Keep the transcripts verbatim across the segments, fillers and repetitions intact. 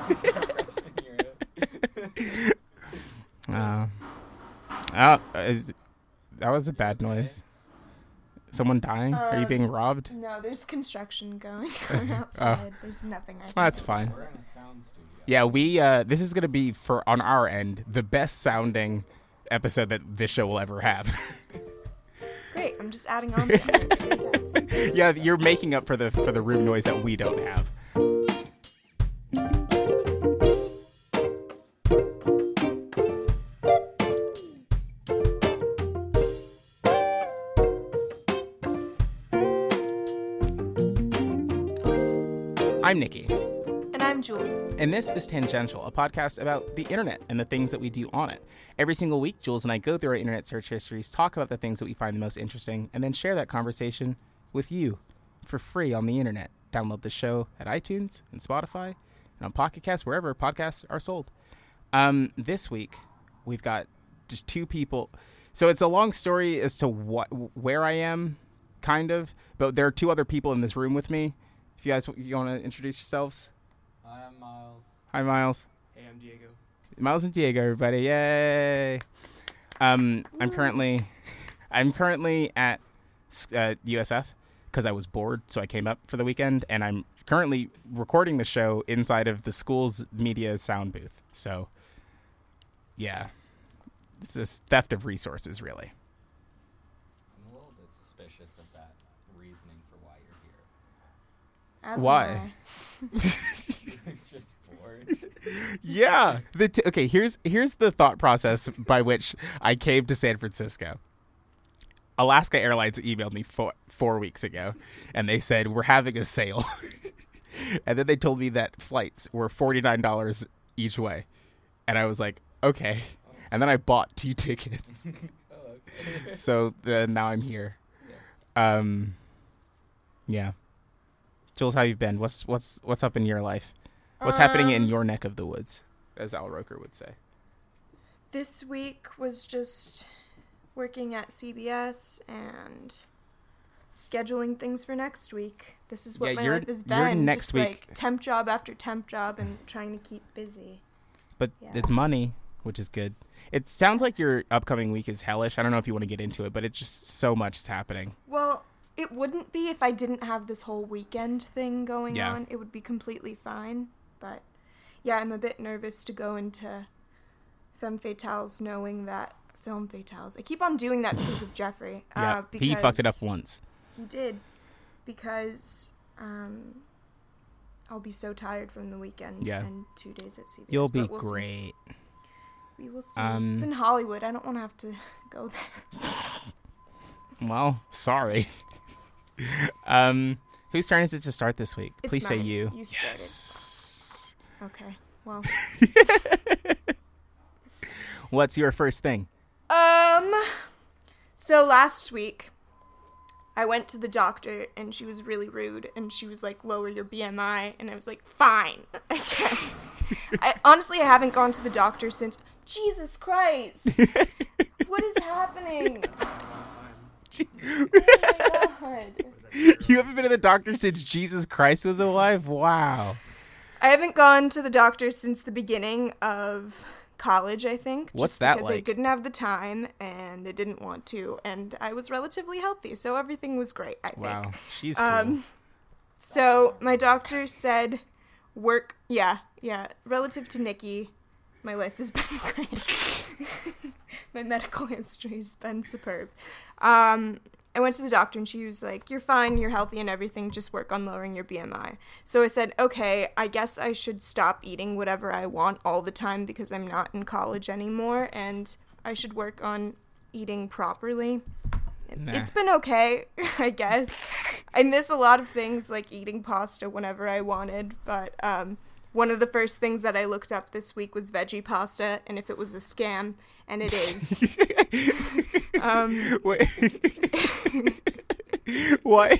uh, oh, is, that was a bad noise. Someone dying? Um, Are you being robbed? No, there's construction going on outside. Oh. There's nothing I can oh, That's do. fine. We're in a sound studio. Yeah, we, uh, this is going to be, for on our end, the best sounding episode that this show will ever have. Great, I'm just adding on to that. It's fantastic. Yeah, you're making up for the for the room noise that we don't have. I'm Nikki. And I'm Jules. And this is Tangential, a podcast about the internet and the things that we do on it. Every single week, Jules and I go through our internet search histories, talk about the things that we find the most interesting, and then share that conversation with you for free on the internet. Download the show at iTunes and Spotify and on Pocket Cast, wherever podcasts are sold. Um, this week, we've got just two people. So it's a long story as to what where I am, kind of, but there are two other people in this room with me. If you guys you want to introduce yourselves. Hi, I'm Miles. Hi, Miles. Hey, I'm Diego. Miles and Diego, everybody. Yay. Um, I'm currently I'm currently at uh, U S F because I was bored, so I came up for the weekend, and I'm currently recording the show inside of the school's media sound booth. So, yeah. It's this theft of resources, really. I'm a little bit suspicious of that reasoning for why you're here. As Why? am You're just bored. Yeah. The t- okay, here's here's the thought process by which I came to San Francisco. Alaska Airlines emailed me four, four weeks ago, and they said, we're having a sale. And then they told me that flights were forty-nine dollars each way. And I was like, okay. And then I bought two tickets. Oh, okay. So uh, now I'm here. Um, yeah. Jules, how you been? What's what's what's up in your life? What's Um, happening in your neck of the woods, as Al Roker would say? This week was just working at C B S and scheduling things for next week. This is what Yeah, my you're- life has you're been. next just week. like temp job after temp job and trying to keep busy. But Yeah. it's money, which is good. It sounds like your upcoming week is hellish. I don't know if you want to get into it, but it's just so much is happening. Well, it wouldn't be if I didn't have this whole weekend thing going Yeah. on. It would be completely fine. But yeah, I'm a bit nervous to go into Femme Fatales knowing that Film Fatales. I keep on doing that because of Jeffrey. Yeah, uh, he fucked it up because once. He did. Because um, I'll be so tired from the weekend Yeah. and two days at C B S. You'll be but we'll see. great. We will see. Um, it's in Hollywood. I don't want to have to go there. Well, sorry. um, whose turn is it to start this week? It's Please say mine. you. You started. Yes. Okay. Well. What's your first thing? Um, so last week, I went to the doctor, and she was really rude, and she was like, lower your B M I, and I was like, fine, I guess. I, honestly, I haven't gone to the doctor since, Jesus Christ, what is happening? Oh my God. You haven't been to the doctor since Jesus Christ was alive? Wow. I haven't gone to the doctor since the beginning of college, I think. What's just that because I like? didn't have the time and I didn't want to, and I was relatively healthy, so everything was great, I think. Wow. She's cool. Um, so my doctor said work, yeah, yeah, relative to Nikki, my life has been great. My medical history has been superb. Um, I went to the doctor and she was like, you're fine, you're healthy and everything, just work on lowering your B M I. So I said, okay, I guess I should stop eating whatever I want all the time because I'm not in college anymore, and I should work on eating properly. Nah. It's been okay, I guess. I miss a lot of things like eating pasta whenever I wanted, but um, one of the first things that I looked up this week was veggie pasta, and if it was a scam, and it is. um, Wait. Why?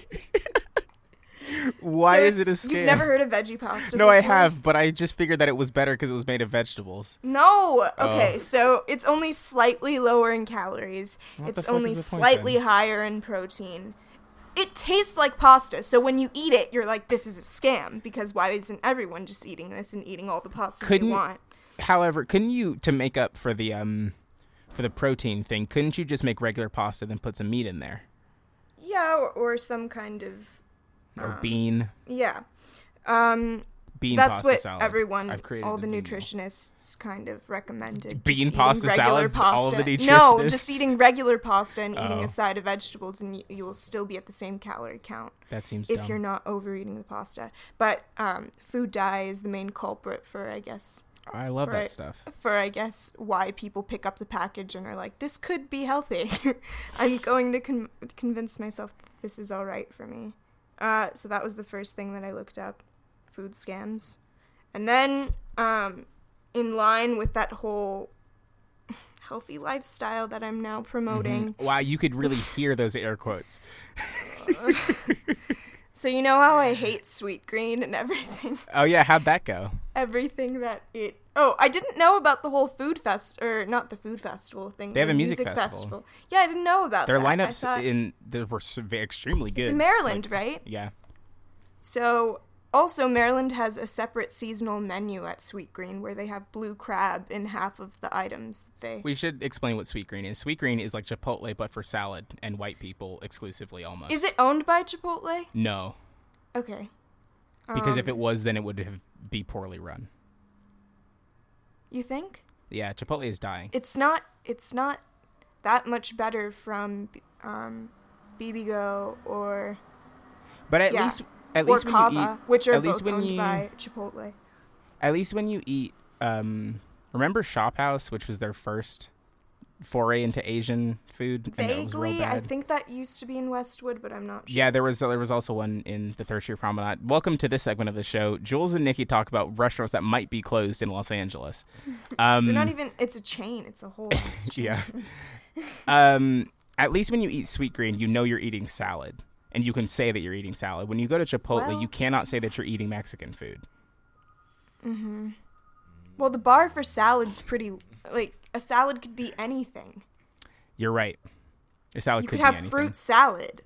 Why so is it a it's- scam? You've never heard of veggie pasta No, I before? have, but I just figured that it was better because it was made of vegetables. No! Okay, Oh. so it's only slightly lower in calories. What the it's fuck only is the point, slightly then? higher in protein. it tastes like pasta. So when you eat it, you're like, this is a scam, because why isn't everyone just eating this and eating all the pasta they want? However, couldn't you, to make up for the um for the protein thing, couldn't you just make regular pasta then put some meat in there? Yeah, or, or some kind of or um, bean. Yeah. Um Bean That's pasta what salad. everyone, I've created all a the meal. nutritionists kind of recommended. Bean Just eating pasta regular salads? pasta. All of the No, nutritionists? just eating regular pasta and eating Oh. a side of vegetables, and you, you will still be at the same calorie count That seems if dumb. you're not overeating the pasta. But um, food dye is the main culprit for, I guess, I love for, that stuff. for I guess why people pick up the package and are like, this could be healthy. I'm going to con- convince myself that this is all right for me. Uh, so that was the first thing that I looked up, food scams. And then, um, in line with that whole healthy lifestyle that I'm now promoting. Mm-hmm. Wow, you could really hear those air quotes. So you know how I hate Sweetgreen and everything? Oh yeah, how'd that go? Everything that it... Oh, I didn't know about the whole food fest... Or not the food festival thing. They have the a music festival. Yeah, I didn't know about Their that. I lineups thought- in they were s- ve- extremely good. It's in Maryland, Like, right? Yeah. So... Also, Maryland has a separate seasonal menu at Sweetgreen where they have blue crab in half of the items that they... We should explain what Sweetgreen is. Sweetgreen is like Chipotle, but for salad and white people exclusively, almost. Is it owned by Chipotle? No, Okay. because if Um, it was, then it would have be poorly run. You think? Yeah, Chipotle is dying. It's not, it's not that much better from um, Bibigo or... But at yeah. least, at or least when you Kava, eat, which are at least both when owned you- by Chipotle. at least when you eat, um, remember Shop House, which was their first foray into Asian food, and it was real Vaguely, I bad? think that used to be in Westwood, but I'm not sure. Yeah, there was there was also one in the Third Street Promenade. Welcome to this segment of the show. Jules and Nikki talk about restaurants that might be closed in Los Angeles. Um, They're not even, it's a chain, it's a whole ass chain. yeah. Um, at least when you eat Sweetgreen, you know you're eating salad, and you can say that you're eating salad. When you go to Chipotle, Well- you cannot say that you're eating Mexican food. Mm-hmm. Well, the bar for salad's pretty, like, a salad could be anything. You're right. A salad You could could have be anything. fruit salad.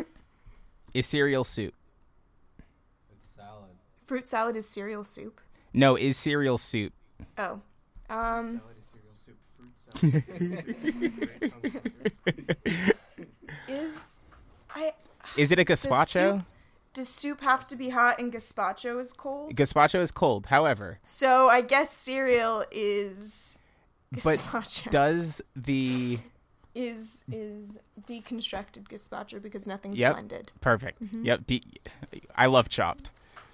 Is cereal soup? It's salad. Fruit salad is cereal soup. No, is cereal soup? Oh. Um, Salad is cereal soup. Fruit salad is cereal soup. Great tongue twister. is, I, Is it a does gazpacho? soup, does soup have to be hot and gazpacho is cold? Gazpacho is cold. However, So I guess cereal is But gazpacho. does the is is deconstructed gazpacho because nothing's Yep. blended. perfect? Mm-hmm. Yep. De- I love Chopped.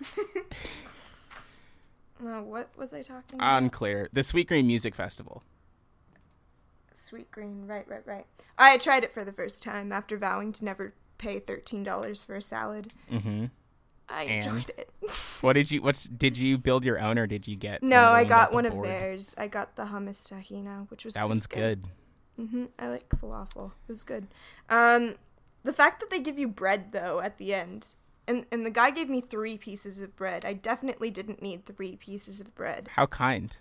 Uh, what was I talking about? Unclear. The Sweetgreen Music Festival. Sweetgreen, right, right, right. I tried it for the first time after vowing to never pay thirteen dollars for a salad. Mm-hmm. I And? enjoyed it. What did you? What's did you build your own or did you get? No, one of the I ones got off the one of board? theirs. I got the hummus tahina, which was That pretty one's good. Mm-hmm. I like falafel. It was good. Um, the fact that they give you bread though at the end, and and the guy gave me three pieces of bread. I definitely didn't need three pieces of bread. How kind.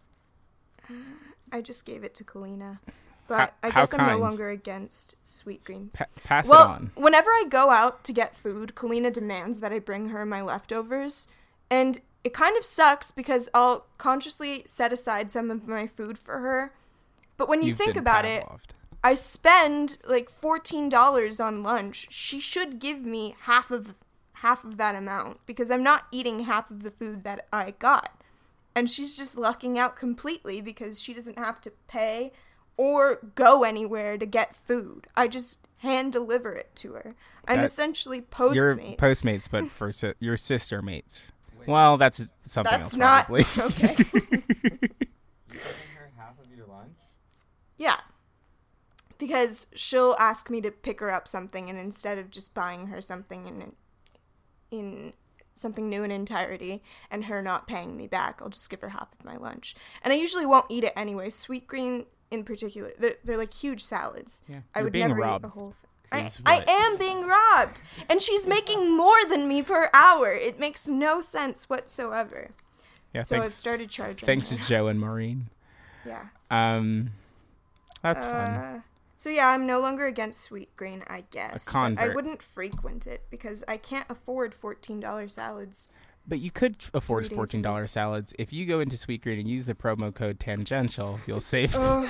I just gave it to Kalina. But I how guess I'm no kind. longer against Sweetgreen. Pa- pass Well, it on. whenever I go out to get food, Kalina demands that I bring her my leftovers. And it kind of sucks because I'll consciously set aside some of my food for her. But when you You've think been about it, Pavloved. I spend like fourteen dollars on lunch. She should give me half of half of that amount because I'm not eating half of the food that I got. And she's just lucking out completely because she doesn't have to pay or go anywhere to get food. I just hand deliver it to her. I'm That- essentially You're Postmates. Postmates, but for si- your sister mates. Well, that's something That's else, not probably. okay. You're giving her half of your lunch? Yeah. Because she'll ask me to pick her up something, and instead of just buying her something in in something new in entirety and her not paying me back, I'll just give her half of my lunch. And I usually won't eat it anyway. Sweetgreen in particular, they're, they're like huge salads. Yeah, I you're would being never robbed eat a whole thing. I, is I what- am being robbed, and she's making more than me per hour. It makes no sense whatsoever. Yeah, so I've thanks. started charging Thanks her. to Joe and Maureen. Yeah. Um, that's fun. Uh, So yeah, I'm no longer against Sweetgreen, I guess. A convert. I wouldn't frequent it because I can't afford fourteen dollars salads. But you could afford Three days fourteen dollars salads. If you go into Sweetgreen and use the promo code Tangential, you'll save. Oh,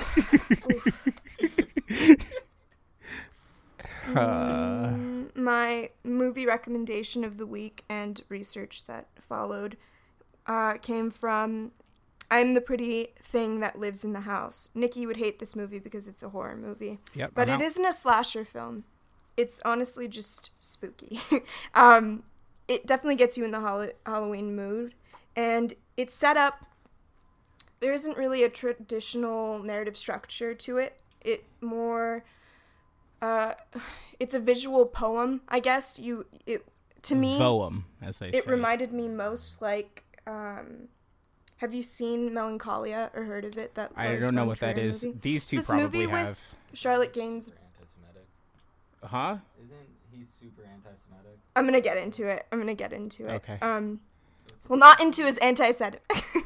uh, mm, my movie recommendation of the week and research that followed uh, came from I'm the Pretty Thing That Lives in the House. Nikki would hate this movie because it's a horror movie. Yep, but I'm it out. isn't a slasher film. It's honestly just spooky. um... It definitely gets you in the Hall- Halloween mood, and it's set up. There isn't really a traditional narrative structure to it. It more, uh, it's a visual poem, I guess. You, it to me, Poem, as they it say. reminded me most like. Um, have you seen Melancholia or heard of it? That I Lars don't know von what that Trier is. movie? These two It's this probably movie have. with Charlotte Gaines. Super anti-Semitic. Huh? Isn't he super anti-Semitic? I'm gonna get into it. I'm gonna get into it. Okay. Um. So it's Well, not into his anti-Semitic.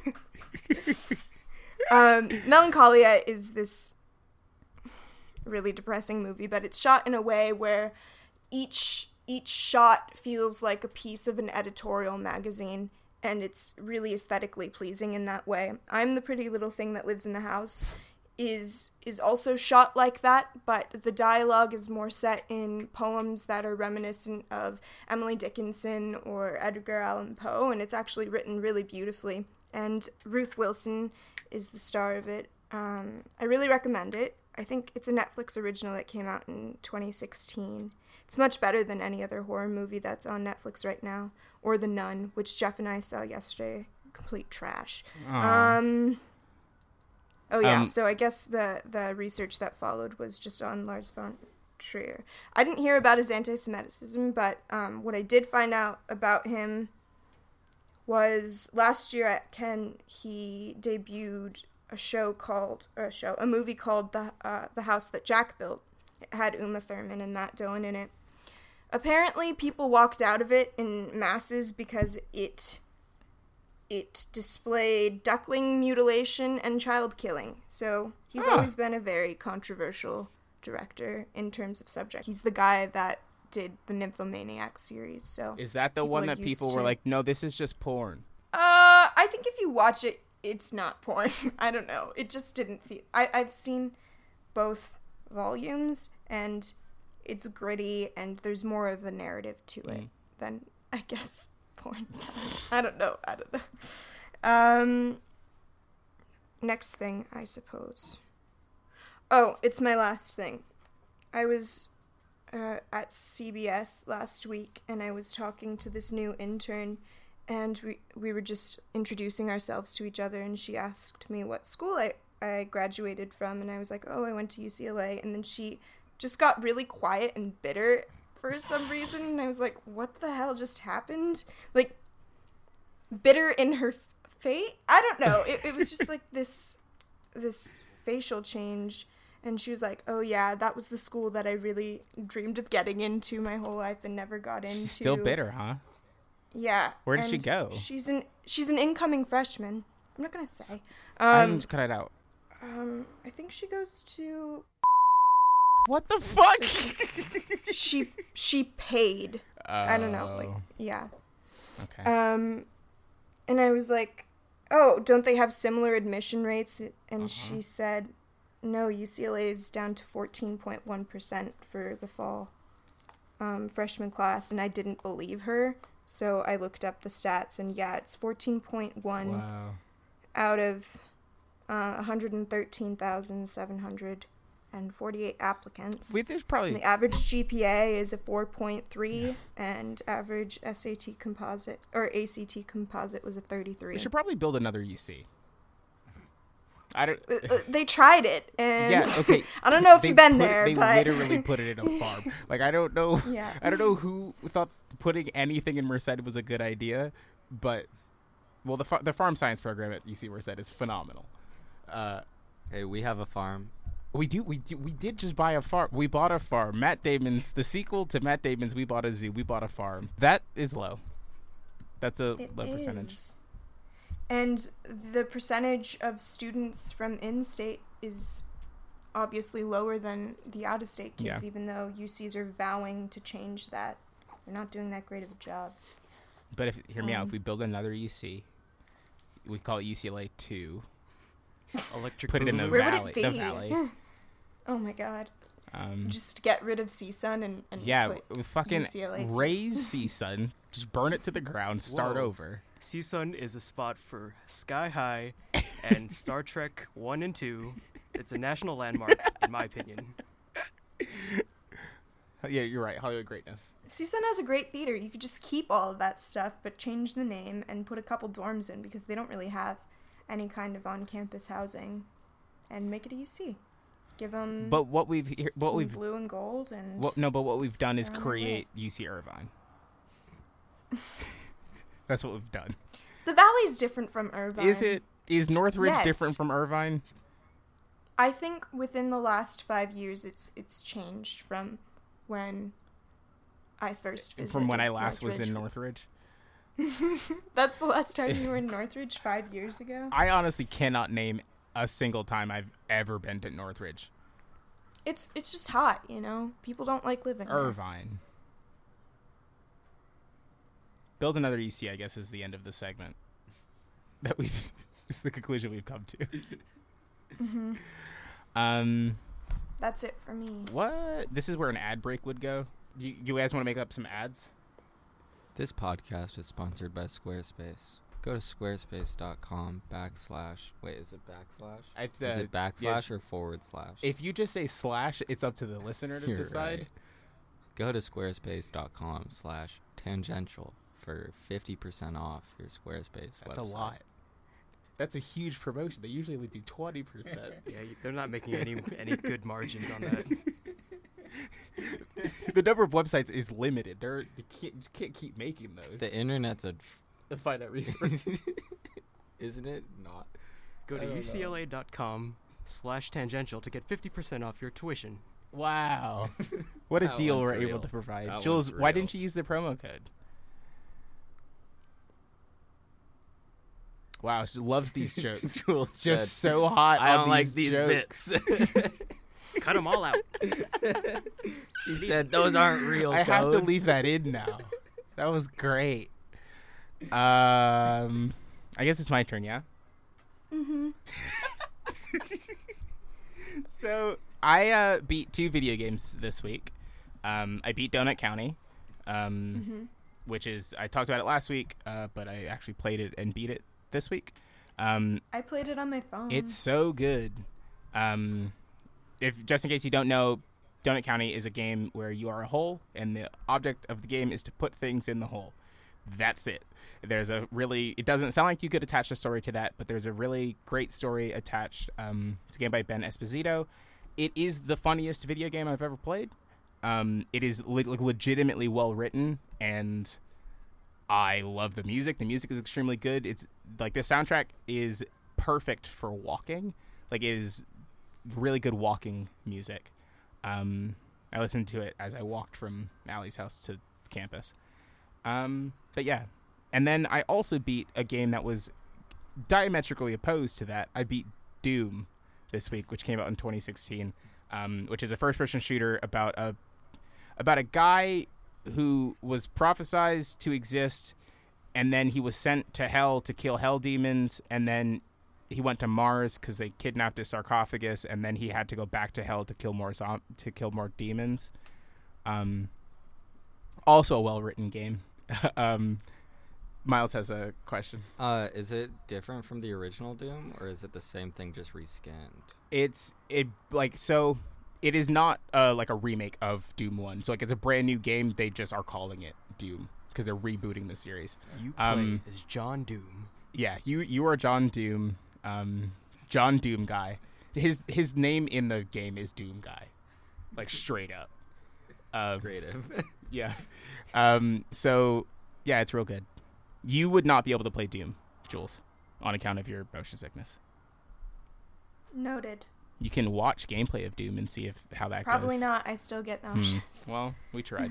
um, Melancholia is this really depressing movie, but it's shot in a way where each each shot feels like a piece of an editorial magazine, and it's really aesthetically pleasing in that way. I'm the Pretty Little Thing That Lives in the House is is also shot like that, but the dialogue is more set in poems that are reminiscent of Emily Dickinson or Edgar Allan Poe, and it's actually written really beautifully. And Ruth Wilson is the star of it. Um, I really recommend it. I think it's a Netflix original that came out in twenty sixteen. It's much better than any other horror movie that's on Netflix right now, or The Nun, which Jeff and I saw yesterday. Complete trash. Aw. Um... Oh yeah, Um, so I guess the, the research that followed was just on Lars von Trier. I didn't hear about his anti-Semitism, but um, what I did find out about him was last year at Cannes he debuted a show called a show a movie called the uh, the House That Jack Built. It had Uma Thurman and Matt Dillon in it. Apparently, people walked out of it in masses because it. It displayed duckling mutilation and child killing. So he's Ah. always been a very controversial director in terms of subject. He's the guy that did the Nymphomaniac series. So Is that the people one are that used people were to- like, no, this is just porn? Uh, I think if you watch it, it's not porn. I don't know. It just didn't feel. I I've seen both volumes, and it's gritty, and there's more of a narrative to it Mm. than I guess porn does. I don't know. I don't know. Um. Next thing, I suppose. Oh, it's my last thing. I was uh, at C B S last week, and I was talking to this new intern, and we we were just introducing ourselves to each other, and she asked me what school I, I graduated from, and I was like, oh, I went to U C L A, and then she just got really quiet and bitter for some reason, and I was like, what the hell just happened? Like, bitter in her f- fate? I don't know. It, it was just like this this facial change. And she was like, oh, yeah, that was the school that I really dreamed of getting into my whole life and never got into. She's still bitter, huh? Yeah. Where did she and go? She's an she's an incoming freshman. I'm not going to say. I Um, didn't cut it out. um, I think she goes to... What the fuck? she she paid. I don't know. Like, Oh, yeah. okay. Um, and I was like, oh, don't they have similar admission rates? And Uh-huh. she said, no, U C L A is down to fourteen point one percent for the fall um, freshman class, and I didn't believe her, so I looked up the stats, and yeah, it's fourteen point one Wow. out of uh, one hundred thirteen thousand seven hundred forty-eight applicants. We, there's And probably... the average G P A is a four point three, and average S A T composite, or A C T composite was a thirty-three. We should probably build another U C. I don't... Uh, uh, they tried it, and Yeah, okay. I don't know if They you've been put- there, They but literally put it in a farm. Like, I don't know. Yeah. I don't know who thought putting anything in Merced was a good idea, but well, the fa- the farm science program at U C Merced is phenomenal. Uh, Hey, we have a farm. we do we do, we did just buy a farm. We bought a farm. Matt Damon's the sequel to Matt Damon's. We bought a zoo. We bought a farm. That is low. That's a it low percentage. is. And the percentage of students from in-state is obviously lower than the out-of-state kids, Yeah. even though U Cs are vowing to change that. They're not doing that great of a job. But if hear me out, Um, if we build another U C, we call it U C L A two. Electric Put it in the Boogaloo. Where valley. would it be? The valley. Oh my god. Um, Just get rid of C S U N and, and yeah, put w- fucking U C L A too. raise C S U N, just burn it to the ground, start Whoa. over. C S U N is a spot for Sky High and Star Trek one and two. It's a national landmark, in my opinion. Yeah, you're right. Hollywood greatness. C S U N has a great theater. You could just keep all of that stuff, but change the name and put a couple dorms in because they don't really have any kind of on-campus housing, and make it a U C. Give them But what we've here- what some we've blue and gold and what, no, but what we've done is They're on their way. create U C Irvine. That's what we've done. the valley's different from Irvine. Is it? Is Northridge Yes. different from Irvine? I think within the last five years, it's it's changed from when I first visited. From when I last was in Northridge. Northridge? That's the last time you were in Northridge, five years ago. I honestly cannot name a single time I've ever been to Northridge. It's it's just hot, you know. People don't like living there. Irvine. Build another U C, I guess, is the end of the segment. That we've it's the conclusion we've come to. hmm Um, That's it for me. what? This is where an ad break would go. You, you guys want to make up some ads? This podcast is sponsored by Squarespace. Go to squarespace.com backslash. Wait, is it backslash? I, uh, is it backslash yes. or forward slash? If you just say slash, it's up to the listener to You're decide. right. Go to squarespace.com slash tangential for fifty percent off your Squarespace That's website. a lot. That's a huge promotion. They usually would do twenty percent. Yeah, y- they're not making any any good margins on that. The number of websites is limited. They're, they can't, you can't keep making those. The internet's a... to find out resources. Isn't it not? Go I to don't know. U C L A dot com slash tangential to get fifty percent off your tuition. Wow. What a That deal one's we're able real. to provide. That Jules, one's why real. didn't you use the promo code? Wow, she loves these jokes. Jules Just said, so hot I on don't like these jokes. bits. Cut them all out. She said those aren't real I have to codes." leave that in now. That was great. Um, I guess it's my turn, yeah? Mm-hmm. So I uh, beat two video games this week. Um, I beat Donut County, um, Mm-hmm. which is I talked about it last week, uh, but I actually played it and beat it this week. Um, I played it on my phone. it's so good. Um, if just in case you don't know, Donut County is a game where you are a hole, and the object of the game is to put things in the hole. That's it. There's a really, it doesn't sound like you could attach a story to that, but there's a really great story attached. Um, it's a game by Ben Esposito. It is the funniest video game I've ever played. Um, it is le- like legitimately well written, and I love the music. The music is extremely good. It's like the soundtrack is perfect for walking. Like it is really good walking music. Um, I listened to it as I walked from Allie's house to campus. Um, but yeah. And then I also beat a game that was diametrically opposed to that. I beat Doom this week, which came out in twenty sixteen, um, which is a first-person shooter about a about a guy who was prophesized to exist, and then he was sent to hell to kill hell demons, and then he went to Mars because they kidnapped his sarcophagus, and then he had to go back to hell to kill more zom- to kill more demons. Um, also a well-written game. um, Miles has a question. Uh, is it different from the original Doom, or is it the same thing just reskinned? It's it like so. It is not uh, like a remake of Doom one. So like it's a brand new game. They just are calling it Doom because they're rebooting the series. You play Um, as John Doom. Yeah, you you are John Doom, um, John Doom guy. His his name in the game is Doom guy, like straight up. Uh, Creative. yeah. Um, so yeah, it's real good. You would not be able to play Doom, Jules, on account of your motion sickness. Noted. You can watch gameplay of Doom and see if how that Probably goes. not. I still get Hmm. nauseous. Well, we tried.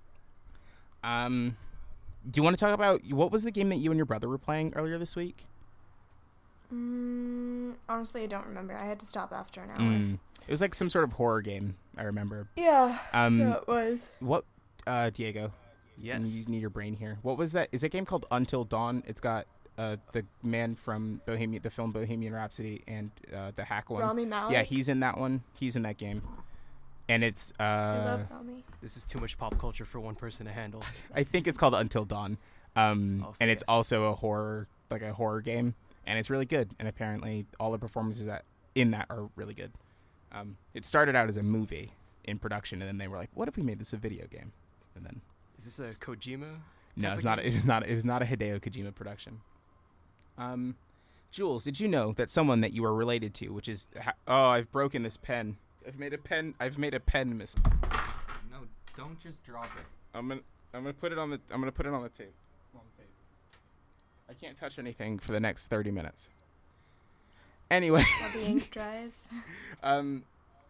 um, do you want to talk about what was the game that you and your brother were playing earlier this week? Mm, honestly, I don't remember. I had to stop after an hour. Mm. It was like some sort of horror game, I remember. Yeah, Um, that was. What, uh, Diego? Yes. You need your brain here. What was that? Is that game called Until Dawn? It's got uh, the man from Bohemian, the film Bohemian Rhapsody, and uh, the hack one. Rami Malek? Yeah, he's in that one. He's in that game. And it's, uh, I love Rami. This is too much pop culture for one person to handle. I think it's called Until Dawn. Um, Also, and it's yes. also a horror, like a horror game. And it's really good. And apparently all the performances that in that are really good. Um, it started out as a movie in production, and then they were like, what if we made this a video game? And then... Is this a Kojima? No, type it's of not. game? It's not. It's not a Hideo Kojima production. Um, Jules, did you know that someone that you are related to, which is ha- oh, I've broken this pen. I've made a pen. I've made a pen miss. No, don't just drop it. I'm gonna. I'm gonna put it on the. I'm gonna put it on the tape. On the tape. I can't touch anything for the next thirty minutes. Anyway. While the ink dries. um.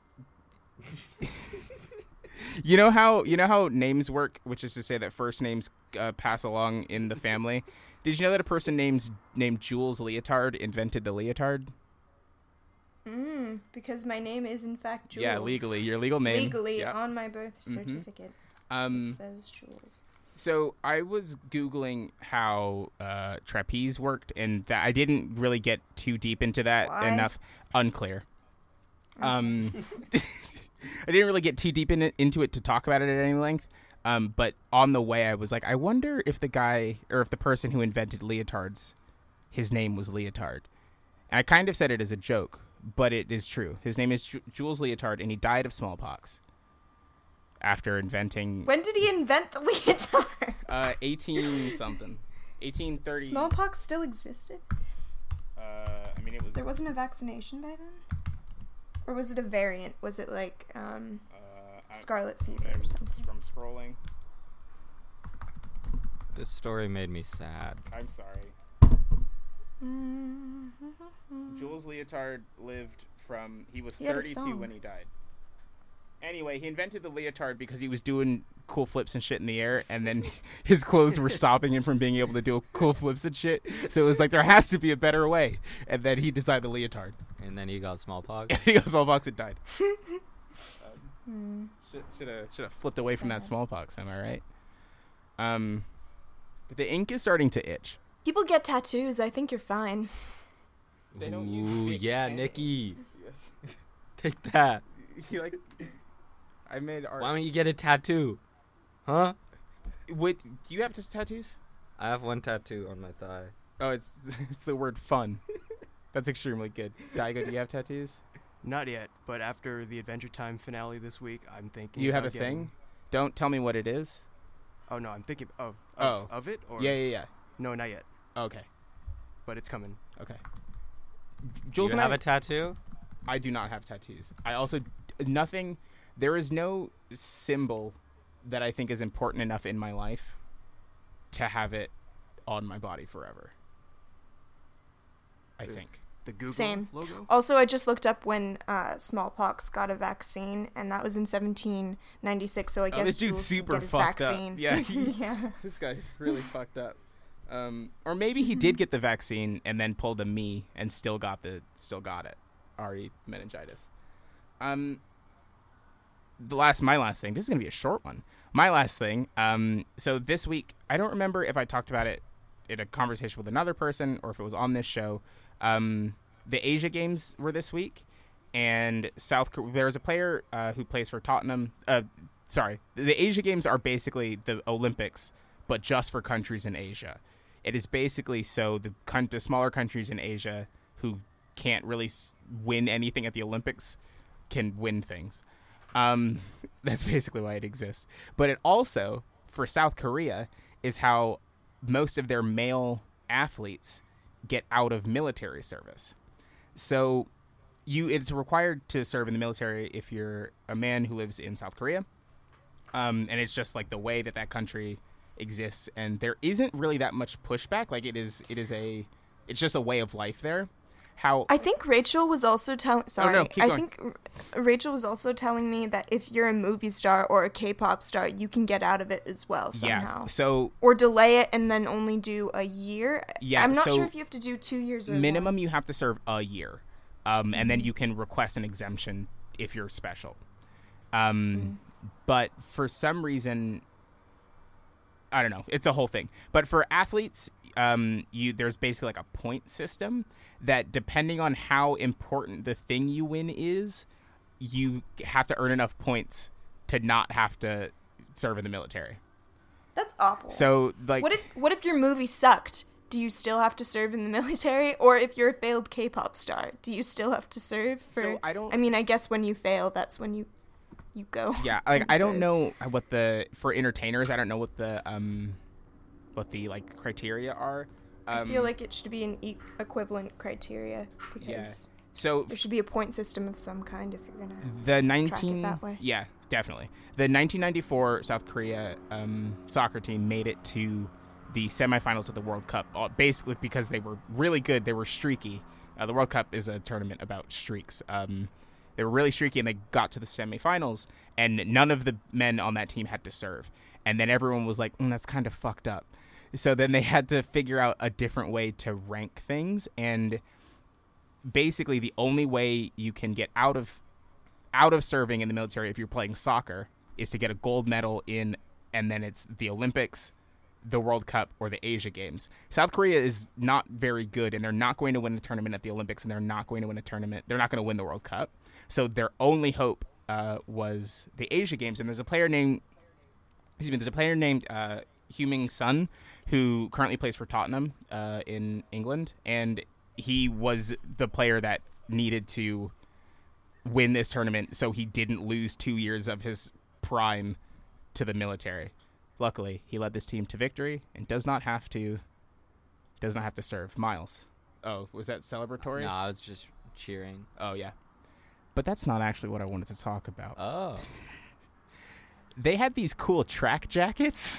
You know how you know how names work, which is to say that first names uh, pass along in the family. Did you know that a person named named Jules Leotard invented the leotard? Mm, because my name is in fact Jules. Yeah, legally, your legal name. Legally, Yep. on my birth Mhm. certificate, Um, it says Jules. so I was googling how uh, trapeze worked, and that I didn't really get too deep into that Why? enough. Unclear. Um, I didn't really get too deep in it, into it to talk about it at any length. Um, but on the way, I was like, I wonder if the guy or if the person who invented leotards, his name was Leotard. And I kind of said it as a joke, but it is true. His name is Ju- Jules Leotard, and he died of smallpox after inventing When did he invent the leotard? uh, eighteen something, eighteen thirty. Smallpox still existed? Uh, I mean, it was. There wasn't a vaccination by then? Or was it a variant? Was it like um, Uh, I- scarlet fever I'm or something? From scrolling. This story made me sad. I'm sorry. Jules Leotard lived from, he was He had a thirty-two song. when he died. Anyway, he invented the leotard because he was doing cool flips and shit in the air, and then his clothes were stopping him from being able to do cool flips and shit. So it was like, there has to be a better way. And then he designed the leotard. And then he got smallpox. And he got smallpox and died. Hmm. Should have should have flipped away from that Sad. smallpox, am I right? Um, but the ink is starting to itch. People get tattoos. I think you're fine. They don't use Ooh, big yeah, pen. Nikki. Take that. You like, I made art. Why don't you get a tattoo? Huh? Wait, do you have t- tattoos? I have one tattoo on my thigh. Oh, it's it's the word fun. That's extremely good. Daigo, do you have tattoos? Not yet, but after the Adventure Time finale this week, I'm thinking. You have a about getting- thing? Don't tell me what it is. Oh no, I'm thinking. Oh, Oh. of, of it or Yeah, yeah, yeah. no, not yet, Okay, but it's coming. okay. Do Jules you and have I, a tattoo? I do not have tattoos. I also nothing. There is no symbol that I think is important enough in my life to have it on my body forever. I Good. think. The Google Same. logo. Also, I just looked up when uh, smallpox got a vaccine, and that was in seventeen ninety-six. So I guess Oh, this dude's Jules can super get his fucked up. vaccine. Yeah, he- yeah. This guy really fucked up. Um, or maybe he did get the vaccine and then pulled a me and still got the still got it. Re meningitis. Um, the last my last thing. This is gonna be a short one. My last thing. Um, so this week I don't remember if I talked about it in a conversation with another person or if it was on this show. Um, the Asia Games were this week, and South Korea, there was a player uh, who plays for Tottenham. Uh, sorry, the Asia Games are basically the Olympics, but just for countries in Asia. It is basically so the, con- the smaller countries in Asia who can't really s- win anything at the Olympics can win things. Um, that's basically why it exists. But it also, for South Korea, is how most of their male athletes get out of military service. So you it's required to serve in the military if you're a man who lives in South Korea. Um, and it's just like the way that that country exists, and there isn't really that much pushback. Like it is it is a it's just a way of life there. How I think Rachel was also telling. Sorry, no, keep I going. think R- Rachel was also telling me that if you're a movie star or a K-pop star, you can get out of it as well somehow, yeah. So or delay it and then only do a year. Yeah, I'm not so sure if you have to do two years or minimum one. you have to serve a year. Um, and then you can request an exemption if you're special. Um, mm. But for some reason, I don't know. It's a whole thing. But for athletes, um, you there's basically like a point system that depending on how important the thing you win is, you have to earn enough points to not have to serve in the military. That's awful. So, like, what if what if your movie sucked? Do you still have to serve in the military? Or if you're a failed K-pop star, do you still have to serve? For, so I don't. I mean, I guess when you fail, that's when you you go. Yeah, like I don't know what the for entertainers. I don't know what the um, what the like criteria are. Um, I feel like it should be an e- equivalent criteria because yeah. So there should be a point system of some kind if you're gonna the nineteen track it that way. Yeah, definitely. The nineteen ninety-four South Korea um, soccer team made it to the semifinals of the World Cup, basically because they were really good. They were streaky. Uh, the World Cup is a tournament about streaks. Um, they were really streaky, and they got to the semifinals, and none of the men on that team had to serve. And then everyone was like, mm, that's kind of fucked up. So then they had to figure out a different way to rank things, and basically the only way you can get out of out of serving in the military if you're playing soccer is to get a gold medal in, and then it's the Olympics, the World Cup, or the Asia Games. South Korea is not very good, and they're not going to win the tournament at the Olympics, and they're not going to win a tournament. They're not going to win the World Cup. So their only hope uh, was the Asia Games, and there's a player named, excuse me, there's a player named uh, Heung-min Son who currently plays for Tottenham uh, in England, and he was the player that needed to win this tournament so he didn't lose two years of his prime to the military. Luckily, he led this team to victory and does not have to does not have to serve. Miles. Oh, was that celebratory? No, I was just cheering. Oh, yeah. But that's not actually what I wanted to talk about. Oh. They had these cool track jackets.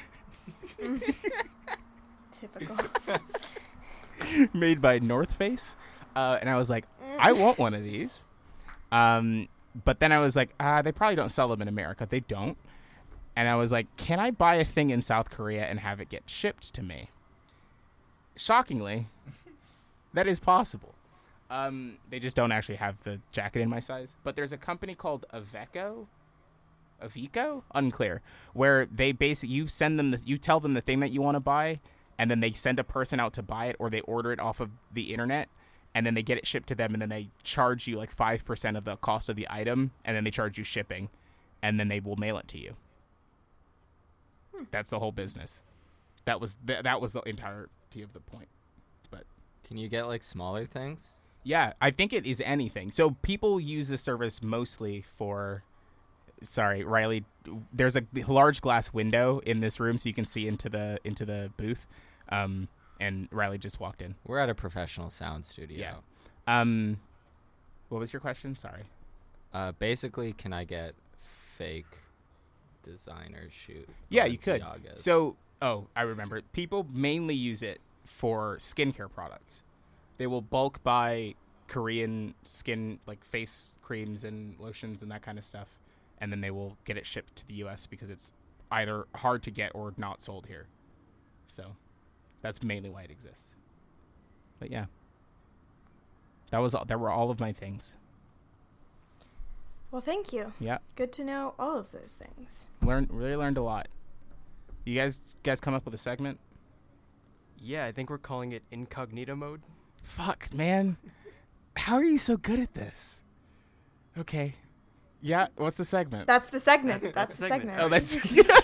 Typical. Made by North Face. Uh, and I was like, I want one of these. Um, but then I was like, ah, they probably don't sell them in America. They don't. And I was like, can I buy a thing in South Korea and have it get shipped to me? Shockingly, that is possible. Um, they just don't actually have the jacket in my size. But there's a company called Aveco. Aveco? Unclear. Where they basically, you send them, the, you tell them the thing that you want to buy, and then they send a person out to buy it, or they order it off of the internet, and then they get it shipped to them, and then they charge you like five percent of the cost of the item, and then they charge you shipping, and then they will mail it to you. That's the whole business. That was th- that was the entirety of the point. But can you get like smaller things? Yeah, I think it is anything. So people use the service mostly for. Sorry, Riley. There's a large glass window in this room, so you can see into the into the booth. Um, and Riley just walked in. We're at a professional sound studio. Yeah. Um, what was your question? Sorry. Uh, basically, can I get fake designer shoot? Yeah, you could. Balenciagas? So, oh, I remember. People mainly use it for skincare products. They will bulk buy Korean skin, like face creams and lotions and that kind of stuff, and then they will get it shipped to the U S because it's either hard to get or not sold here. So that's mainly why it exists. But yeah, that was all, that were all of my things. Well, thank you. Yeah. Good to know all of those things. Learned really learned a lot. You guys guys come up with a segment? Yeah, I think we're calling it incognito mode. Fuck, man. How are you so good at this? Okay. Yeah, what's the segment? That's the segment. That's the segment. segment. Oh, that's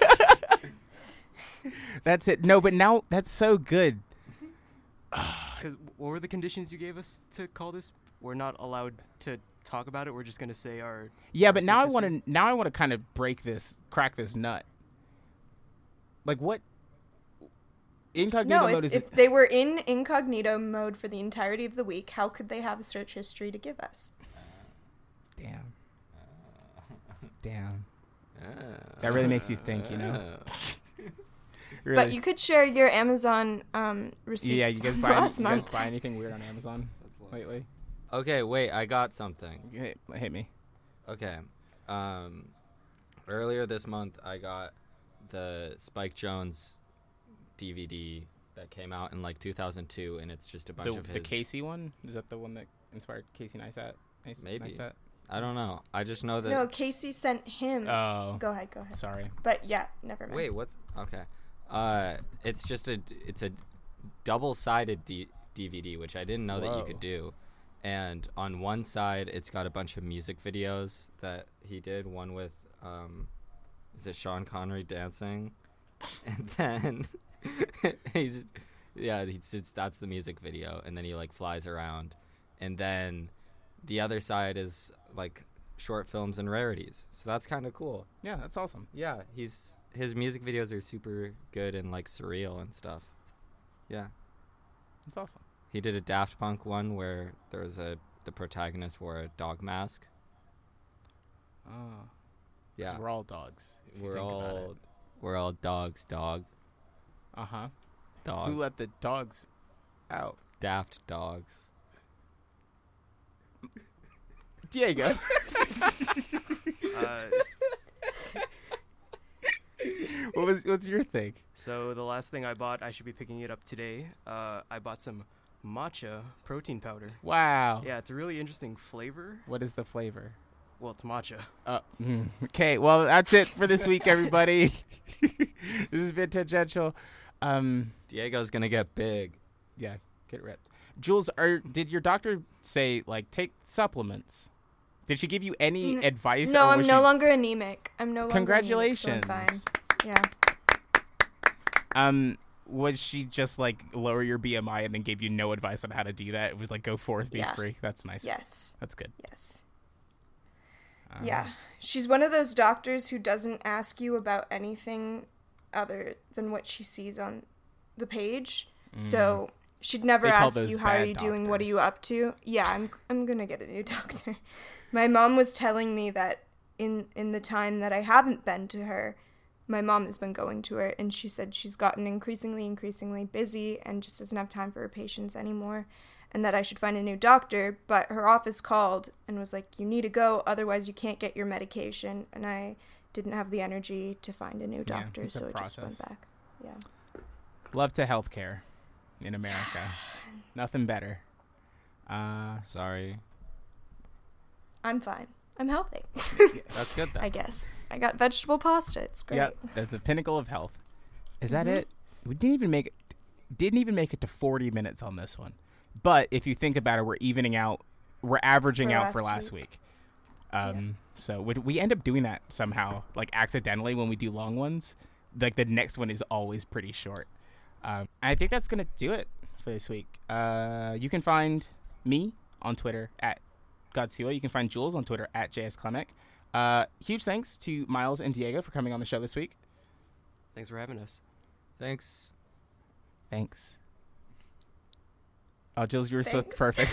That's it. No, but now that's so good. Because what were the conditions you gave us to call this? We're not allowed to talk about it. We're just gonna say our. Yeah, but now I research want history? to now I want to kind of break this, crack this nut. Like what? Incognito No, mode if, is. if they were in incognito mode for the entirety of the week, how could they have a search history to give us? Damn. Damn. That really makes you think, you know. Really. But you could share your Amazon um, receipts Yeah, you guys from buy any, last you guys month. buy anything weird on Amazon lately? Okay, wait, I got something. Hit, hit me. Okay. Um, earlier this month, I got the Spike Jonze D V D that came out in like two thousand two, and it's just a bunch The, of his. the Casey one? Is that the one that inspired Casey Neistat? Nice, Maybe. Neistat? I don't know. I just know that. No, Casey sent him. Oh, Go ahead, go ahead. sorry. But yeah, never mind. Wait, what's okay? Uh, it's just a it's a double-sided D- DVD, which I didn't know that you Whoa. could do. And on one side, it's got a bunch of music videos that he did. One with um, is it Sean Connery dancing? And then he's yeah, he's, it's, that's the music video. And then he like flies around, and then the other side is like short films and rarities. So that's kind of cool. Yeah, that's awesome. Yeah, he's his music videos are super good and like surreal and stuff. Yeah. That's awesome. He did a Daft Punk one where there was a the protagonist wore a dog mask. Oh, 'cause Yeah. we're all dogs. if you We're think about all we're all dogs, dog, Uh huh. dog. Who let the dogs out? Daft dogs. Diego. Uh, what was what's your thing? so the last thing I bought, I should be picking it up today. Uh, I bought some matcha protein powder. Wow. Yeah, it's a really interesting flavor. What is the flavor? Well, it's matcha. Uh, mm, okay, well that's it for this week, everybody. This has been Tangential. Um, Diego's gonna get big. yeah, get ripped. Jules, are did your doctor say like take supplements? Did she give you any N- advice? No, or I'm was no she- longer anemic. I'm no longer Congratulations. anemic, so I'm fine. Yeah. Um, was she just like lower your B M I and then gave you no advice on how to do that? It was like go forth, be Yeah. free. That's nice. Yes. That's good. Yes. Um, Yeah. She's one of those doctors who doesn't ask you about anything other than what she sees on the page. So she'd never They call ask those you, how are bad you doing? What are you doctors. up to? Yeah, I'm I'm going to get a new doctor. My mom was telling me that in in the time that I haven't been to her, my mom has been going to her, and she said she's gotten increasingly, increasingly busy and just doesn't have time for her patients anymore, and that I should find a new doctor. But her office called and was like, you need to go, otherwise you can't get your medication. And I didn't have the energy to find a new Yeah, doctor, it's a so I just went process. back. Yeah. Love to healthcare in America. Nothing better. Uh, Sorry. I'm fine. I'm healthy. That's good then. I guess. I got vegetable pasta. It's great. yeah, the, the pinnacle of health. Is that Mhm. it? We didn't even make it. Didn't even make it to forty minutes on this one. But if you think about it, we're evening out. We're averaging For out for last last week. Um, so would we end up doing that somehow, like accidentally when we do long ones? Like the next one is always pretty short. Um, I think that's gonna do it for this week. Uh, you can find me on Twitter at Godzilla. You can find Jules on Twitter at J S Klemek. Uh, huge thanks to Miles and Diego for coming on the show this week. Thanks for having us. Thanks. Thanks. Oh, Jules, you were so Thanks. perfect.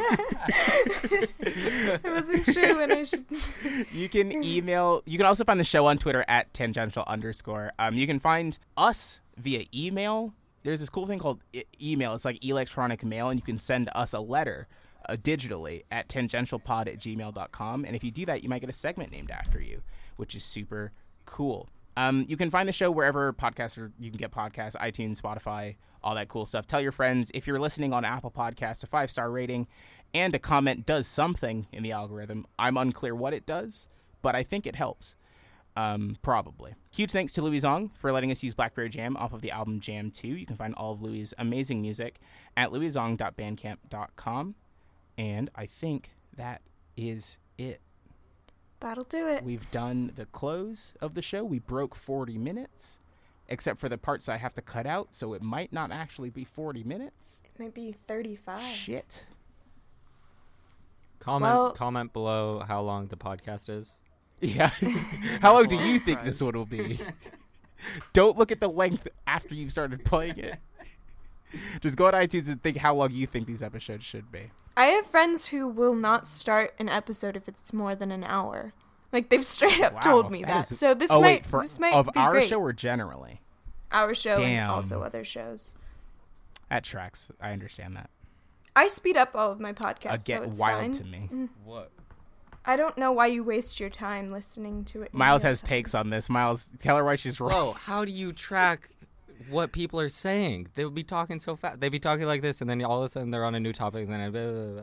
I wasn't sure when I should. You can email. You can also find the show on Twitter at tangential underscore. Um, you can find us via email. There's this cool thing called e- email. It's like electronic mail, and you can send us a letter uh, digitally at tangentialpod at gmail dot com. And if you do that, you might get a segment named after you, which is super cool. Um, you can find the show wherever podcasts are, you can get podcasts, iTunes, Spotify, all that cool stuff. Tell your friends. If you're listening on Apple Podcasts, a five-star rating and a comment does something in the algorithm. I'm unclear what it does, but I think it helps. Um, probably. Huge thanks to Louis Zong for letting us use Blackberry Jam off of the album Jam two. You can find all of Louis' amazing music at louis zong dot bandcamp dot com. And I think that is it. That'll do it. We've done the close of the show. We broke forty minutes, except for the parts I have to cut out, so it might not actually be forty minutes. It might be thirty-five. Shit. Comment Well- comment below how long the podcast is. Yeah. How long do you Prize. think this one will be? Don't look at the length after you've started playing it. Just go on iTunes and think how long you think these episodes should be. I have friends who will not start an episode if it's more than an hour. Like they've straight up Wow, told me that. is- So this oh, might wait, for, this might of be our great. show or generally? Our show Damn. and also other shows. At tracks. I understand that. I speed up all of my Uh, podcasts, get so it's wild fine. to me. What? I don't know why you waste your time listening to it. in Miles real has time. takes on this. Miles, tell her why she's wrong. Whoa, how do you track what people are saying? They would be talking so fast. They'd be talking like this, and then all of a sudden they're on a new topic, and then I, blah, blah, blah.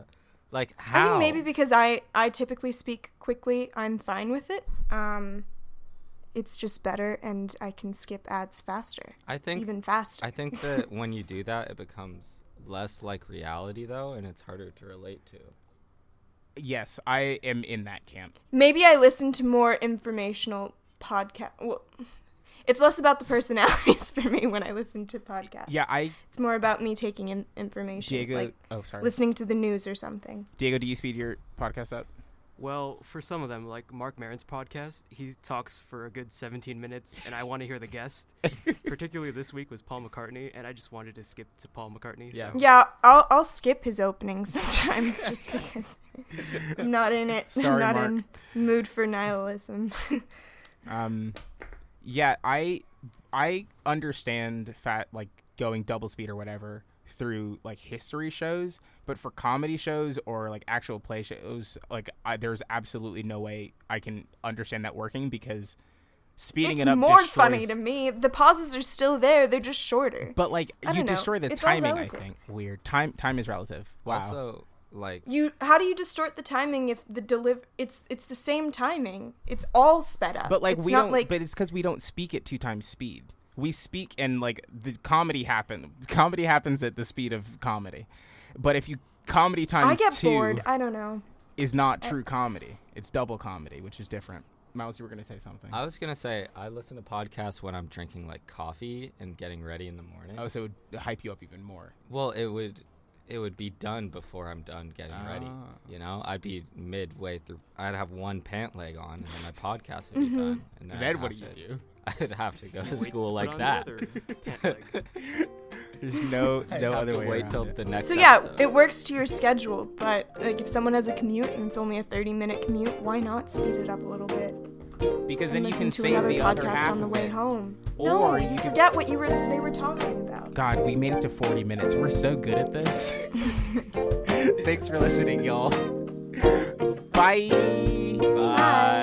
Like, how? I think maybe because I, I typically speak quickly, I'm fine with it. Um, it's just better, and I can skip ads faster. I think even faster. I think that when you do that, it becomes less like reality, though, and it's harder to relate to. Yes, I am in that camp. Maybe I listen to more informational podcast. Well, it's less about the personalities for me when I listen to podcasts. Yeah, I It's more about me taking in information, Diego. like oh, sorry. listening to the news or something. Diego, do you speed your podcast up? Well, for some of them, like Mark Maron's podcast, he talks for a good seventeen minutes, and I want to hear the guest. Particularly this week was Paul McCartney, and I just wanted to skip to Paul McCartney. Yeah. So. Yeah, I'll I'll skip his opening sometimes just because I'm not in it. Sorry, I'm not Mark. in mood for nihilism. Um, yeah, I I understand fat like going double speed or whatever through like history shows, but for comedy shows or like actual play shows, like I, there's absolutely no way I can understand that working because speeding It's it up more destroys, funny to me. The pauses are still there; they're just shorter. But like I you don't know. destroy the It's all timing. I relative. think weird time time is relative. Wow. Also, like, You how do you distort the timing if the deliver? It's it's the same timing. It's all sped up. But like it's we not don't. like But it's because we don't speak at two times speed. We speak and like the comedy happen. Comedy happens at the speed of comedy. But if you comedy times I get two bored. I don't know. is not true comedy. It's double comedy, which is different. Miles, you were gonna say something. I was gonna say I listen to podcasts when I'm drinking like coffee and getting ready in the morning. oh, so it would hype you up even more. Well, it would it would be done before I'm done getting ready. Ah. You know, I'd be midway through. I'd have one pant leg on, and then my podcast would be Mm-hmm. done. And then, Then I'd what do have you to, do? I'd have to go to Waits school put like on that. The other pant leg. There's no I'd no have other to way wait around till it. the next. So yeah, episode. it works to your schedule. But like if someone has a commute and it's only a thirty minute commute, why not speed it up a little bit? Because then and you listen can to save another the other podcast half on the of way it. home. Or no, you you could- forget what you were they were talking about. God, we made it to forty minutes. We're so good at this. Thanks for listening, y'all. Bye. Bye.